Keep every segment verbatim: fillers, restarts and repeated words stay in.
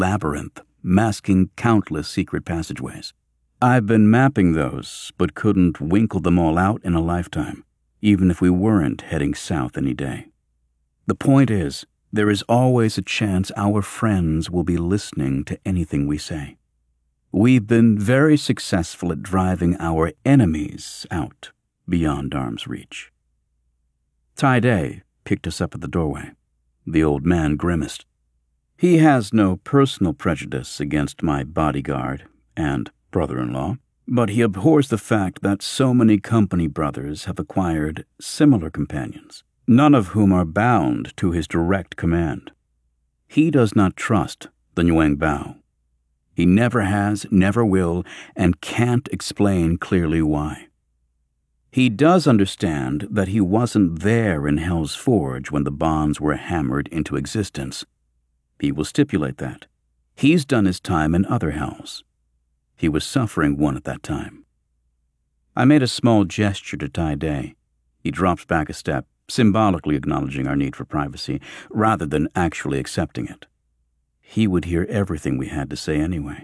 labyrinth, masking countless secret passageways. I've been mapping those, but couldn't winkle them all out in a lifetime, even if we weren't heading south any day. The point is, there is always a chance our friends will be listening to anything we say. We've been very successful at driving our enemies out beyond arm's reach. Ty-Day picked us up at the doorway. The old man grimaced. He has no personal prejudice against my bodyguard and brother-in-law, but he abhors the fact that so many company brothers have acquired similar companions, none of whom are bound to his direct command. He does not trust the Nguyen Bao. He never has, never will, and can't explain clearly why. He does understand that he wasn't there in Hell's Forge when the bonds were hammered into existence. He will stipulate that. He's done his time in other hells. He was suffering one at that time. I made a small gesture to Ty-Day. He dropped back a step, symbolically acknowledging our need for privacy, rather than actually accepting it. He would hear everything we had to say anyway.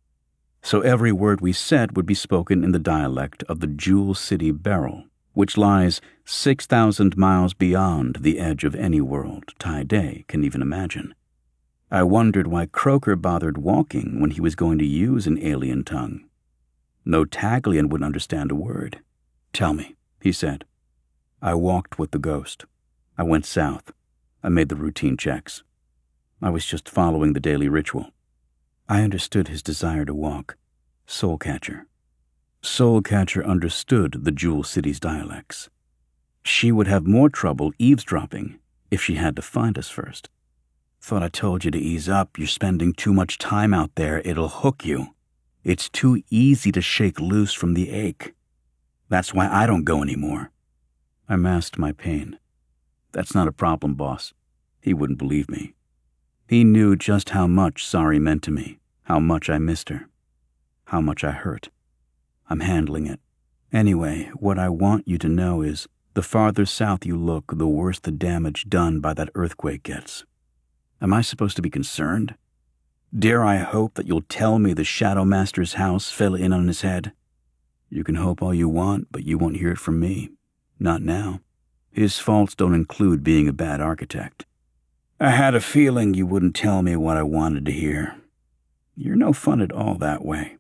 So every word we said would be spoken in the dialect of the Jewel City Beryl, which lies six thousand miles beyond the edge of any world Ty-Day can even imagine. I wondered why Croker bothered walking when he was going to use an alien tongue. No Taglian would understand a word. "Tell me," he said. I walked with the ghost. I went south. I made the routine checks. I was just following the daily ritual. I understood his desire to walk. Soulcatcher. Soulcatcher understood the Jewel City's dialects. She would have more trouble eavesdropping if she had to find us first. "Thought I told you to ease up. You're spending too much time out there. It'll hook you. It's too easy to shake loose from the ache. That's why I don't go anymore." I masked my pain. "That's not a problem, boss." He wouldn't believe me. He knew just how much Sari meant to me, how much I missed her, how much I hurt. I'm handling it. Anyway, what I want you to know is, the farther south you look, the worse the damage done by that earthquake gets. Am I supposed to be concerned? Dare I hope that you'll tell me the Shadow Master's house fell in on his head? You can hope all you want, but you won't hear it from me. Not now. His faults don't include being a bad architect. I had a feeling you wouldn't tell me what I wanted to hear. You're no fun at all that way.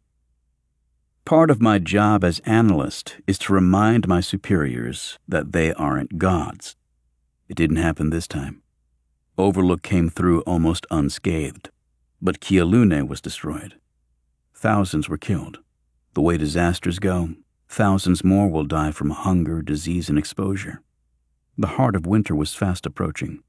Part of my job as analyst is to remind my superiors that they aren't gods. It didn't happen this time. Overlook came through almost unscathed, but Kealune was destroyed. Thousands were killed. The way disasters go, thousands more will die from hunger, disease, and exposure. The heart of winter was fast approaching.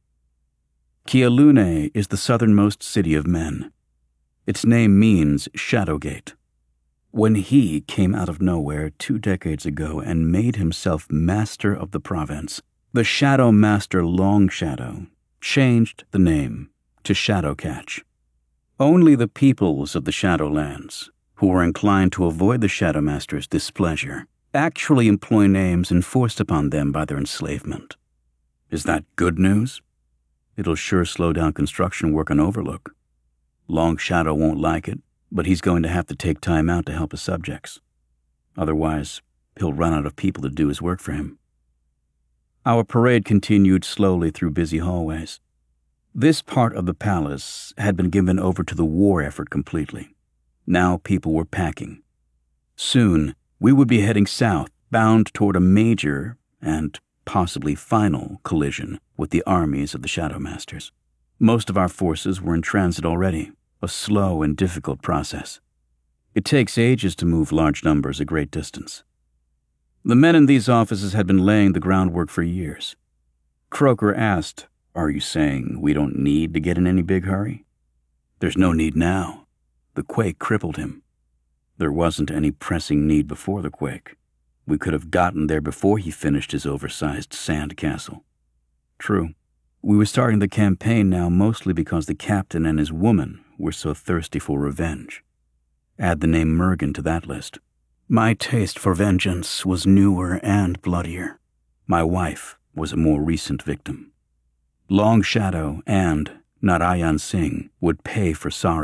Kealune is the southernmost city of men. Its name means Shadowgate. When he came out of nowhere two decades ago and made himself master of the province, the Shadow Master Longshadow changed the name to Shadowcatch. Only the peoples of the Shadowlands, who were inclined to avoid the Shadow Master's displeasure, actually employ names enforced upon them by their enslavement. Is that good news? It'll sure slow down construction work on Overlook. Longshadow won't like it, but he's going to have to take time out to help his subjects. Otherwise, he'll run out of people to do his work for him. Our parade continued slowly through busy hallways. This part of the palace had been given over to the war effort completely. Now people were packing. Soon, we would be heading south, bound toward a major and possibly final collision with the armies of the Shadow Masters. Most of our forces were in transit already, a slow and difficult process. It takes ages to move large numbers a great distance. The men in these offices had been laying the groundwork for years. Croker asked, "Are you saying we don't need to get in any big hurry?" "There's no need now. The quake crippled him. There wasn't any pressing need before the quake. We could have gotten there before he finished his oversized sand castle." True. We were starting the campaign now mostly because the captain and his woman were so thirsty for revenge. Add the name Mergen to that list. My taste for vengeance was newer and bloodier. My wife was a more recent victim. Longshadow and Narayan Singh would pay for Sari.